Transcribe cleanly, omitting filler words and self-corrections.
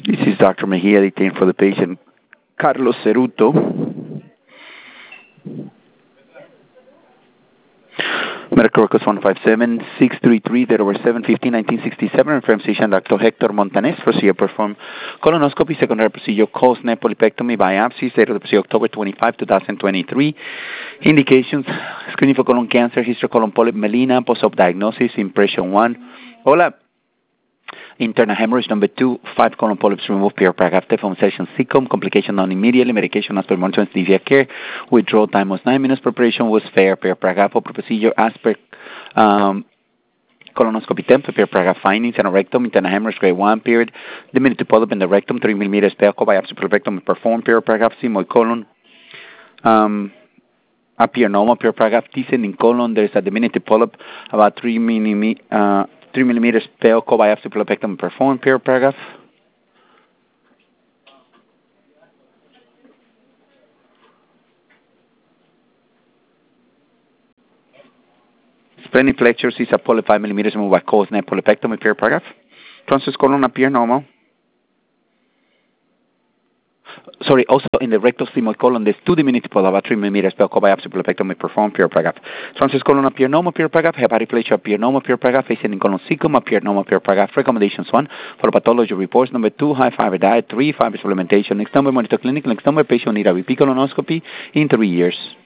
This is Dr. Mejia detained for the patient Carlos Ceruto. Medical records 157-633, date over 7/15/1967, information Dr. Hector Montanes, procedure performed colonoscopy, secondary procedure, Cosne polypectomy, biopsies, date of the procedure October 25, 2023. Indications, screening for colon cancer, history colon polyp, melena, post-op diagnosis, impression 1. Hola. Internal hemorrhage number 2, 5 colon polyps removed, perioperative after from session SICOM, complication non immediately, medication as per monitoring severe care, withdrawal time was 9 minutes, preparation was fair, perioperative open procedure as per colonoscopy temp, perioperative findings, and a rectum, internal hemorrhage grade 1 period, diminutive polyp in the rectum, 3 millimeters, pelco biopsy perioperative performed, perioperative sigmoid colon, appear normal, perioperative descending colon, there is a diminutive polyp about 3 millimeters pelco biopsy perioperative performed, perioperative. Splenic flexures is a polyp 5 millimeters removed by Cosne polypectomy, perioperative. Transverse colon appear normal. Sorry, also in the rectal sigmoid colon, there's 2 diminutive polyps about 3 millimeters pelco biopsy perioperative performed, perioperative. Transverse colon appear normal, perioperative. Hepatic flexure appear normal, perioperative. Ascending colon cecum appear normal, perioperative. Recommendations 1 for pathology reports. Number 2, high fiber diet. 3, fiber supplementation. Next number, monitor clinic. Next number, patient need a repeat colonoscopy in 3 years.